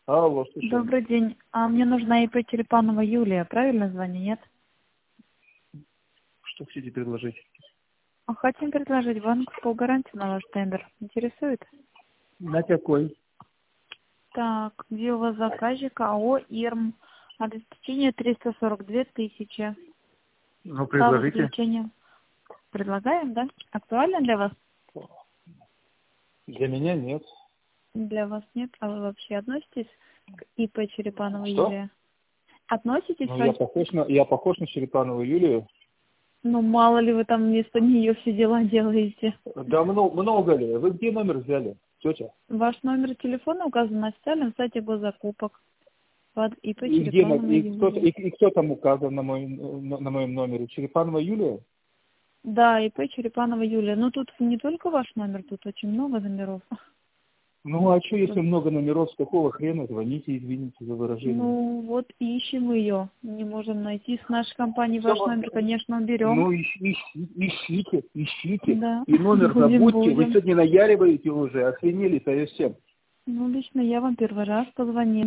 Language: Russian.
Алло, слушаю. Добрый день. Мне нужна ИП Черепанова Юлия. Правильно звоню, нет? Что хотите предложить? Хотим предложить банковскую гарантию на ваш тендер. Интересует? На какой? Так, где у вас заказчик? АО «Ирм». Обеспечение 342 тысячи. Ну, Право предложите. заключения. Предлагаем, да? Актуально для вас? Для меня нет. Для вас нет? А вы вообще относитесь к ИП Черепанова Что? Юлия? Относитесь? Ну, я похож на Черепанову Юлию. Ну, мало ли вы там вместо нее все дела делаете. Да много ли? Вы где номер взяли, тетя? Ваш номер телефона указан на официальном сайте госзакупок под ИП И где Черепанова Юлия. и кто там указан на моем номере? Черепанова Юлия? Да, ИП Черепанова Юлия. Но тут не только ваш номер, тут очень много номеров. Ну, а что, если много номеров, с какого хрена звоните, извините за выражение? Ну, вот ищем ее. Не можем найти. С нашей компании Всё, ваш номер, конечно, уберем. ну, ищите. Да, И номер забудьте. Вы будем. сегодня наяриваете уже, охренели совсем. Ну, лично я вам первый раз позвонила.